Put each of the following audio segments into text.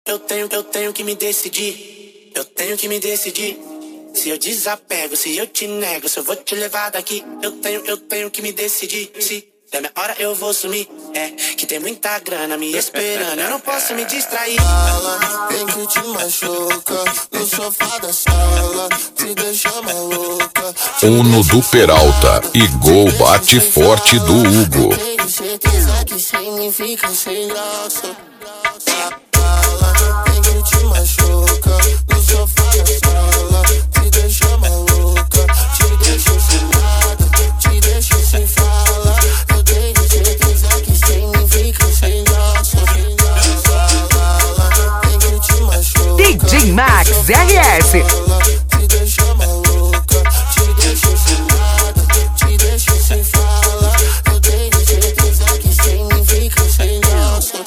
Eu tenho que me decidir. Eu tenho que me decidir. Se eu desapego, se eu te nego, se eu vou te levar daqui. Eu tenho que me decidir. Se der minha hora eu vou sumir. É que tem muita grana me esperando, eu não posso me distrair. Fala, tem que te machuca no sofá da sala, te deixa maluca. Uno do Peralta e gol bate forte do Hugo. Tenho certeza que sem mim fica sem graça. Fala, tem que te machuca no sofá da sala, te deixa maluca, te deixa sem nada, te deixa sem fala. Eu tenho certeza que sem mim fica sem graça. Fala, tem que te machuca DJ Max RS. te deixa maluca, te deixa sem nada, te deixa sem fala. Eu tenho certeza que sem mim fica sem graça.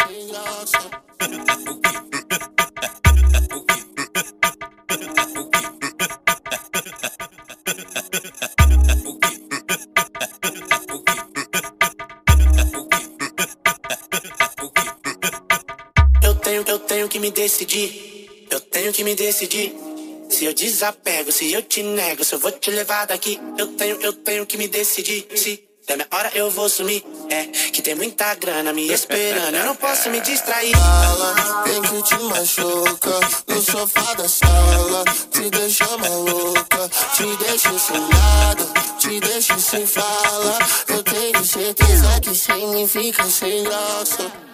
Eu tenho que me decidir. Eu tenho que me decidir. Se eu desapego, se eu te nego, se eu vou te levar daqui. Eu tenho que me decidir. Se der minha hora eu vou sumir. É que tem muita grana me esperando, eu não posso me distrair. Fala, tem que te machuca no sofá da sala, te deixa maluca, te deixa sem nada, te deixa sem fala. Eu tenho certeza que sem mim fica sem graça.